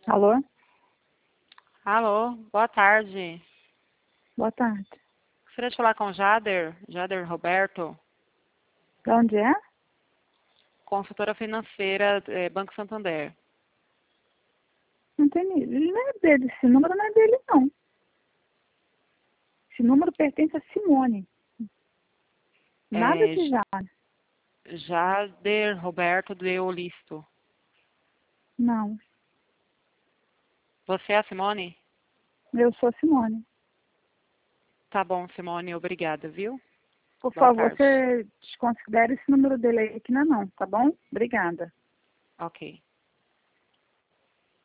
Alô? Alô, boa tarde. Boa tarde. Gostaria de falar com o Jader Roberto, De onde é? consultora financeira, Banco Santander. Não tem. Ele não é dele. Esse número não é dele, não. Esse número pertence a Simone. Nada É, de já. Jader Roberto do Eolisto. Não. Você é a Simone? Eu sou Simone. Tá bom, Simone, obrigada, viu? Por Boa favor, tarde. você desconsidere esse número dele aí, que não é não, tá bom? Obrigada. Ok.